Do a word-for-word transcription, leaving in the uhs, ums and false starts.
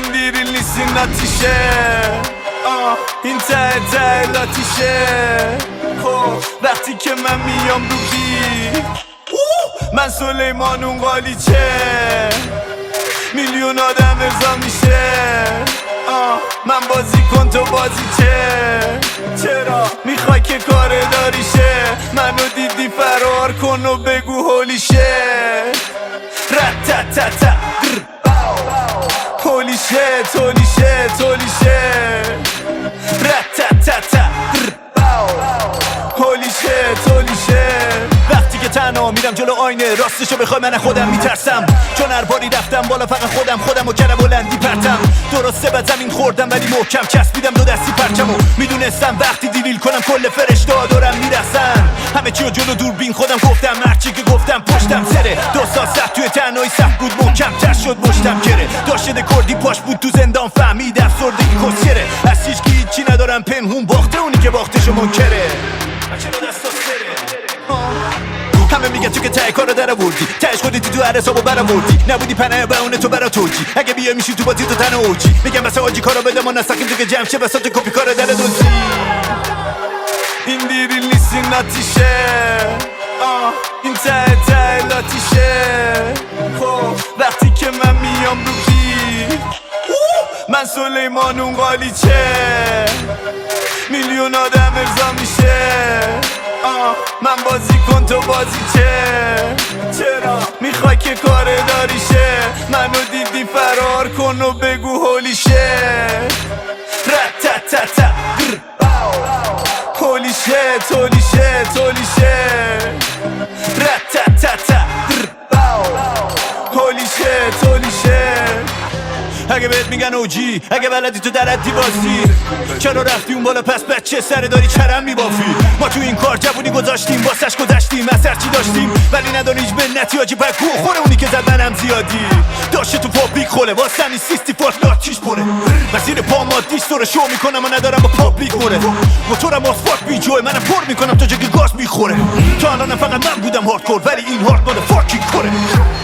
این دیری لیسی نتیشه آه این ته ته لاتیشه خب وقتی که من میام رو بی من سلیمان اون قالیچه میلیون آدم ارضا میشه آه من بازی کن تو بازی چه چرا میخوای که کار داریشه منو دیدی فرار کن و بگو هولیشه رتتتا هولیشه تولیشه تولیشه رتتتا هولیشه تولیشه وقتی که تنها میرم جلو آینه راستشو بخوای من خودم میترسم چون هر باری رفتم بالا فقط خودم خودم و کره بلندی پرتم درسته به زمین خوردم ولی محکم چسبیدم دو دستی پرچمو میدونستم وقتی دیلیل کنم کل فرشته ها دارم میرسن همه چی رو جلو دوربین خودم گفتم هرچی که گفتم پشتم سره دو سال سخت توی تنهایی سخت بود محکم تر شد مشتم کره داشته کردی پاش بود تو زندان فهمید افسردگی کسکره از هیچ کی هیچی ندارم پنهون باخته اونی که باختشو منکره همه میگن تو که ته کارو در آوردی تهش خودتی تو هر حسابو برآوردی نبودی پناه به اون تو برا توجی اگه بیا میشی تو بازی تو تن اوجی میگم واسه آجی کارو بده ما نساکیم تو که جمع شه واسه تو کپی کارو در دوزی این دیری لیسی نتیشه آه این ته ته لاتیشه خب وقتی که من میام رو بی من سلیمان اون قالیچه میلیون آدم ارضا میشه آه من بازی کن تو بازی چه چرا میخوای که کار داریشه منو دیدی فرار کن و بگو هولیشه رتتتا هولیشه تولیشه تولیشه رتتتا هولیشه تولیشه اگه بهت میگن اوجی اگه بلدی تو در حدی بازی چرا رفتی اون بالا پس بچه سر داری چرم میبافی ما تو این کار جوونی گذاشتیم واسش گذشتیم از هرچی داشتیم ولی نداری هیچ منتی آجی بر گوه خوره اونی که زد منم زیادی داشته تو پابلیک خوله واسنی سیستی فارت لاتیش پره مسیر پا مادیش تو رو شو میکنم و ندارم با پابلیک موره موتورم آسفالت بی جوه منم پر میکنم تا جگه گاز میخوره تا الانم فقط من بودم هاردکور ولی این هارد مال فاکی کره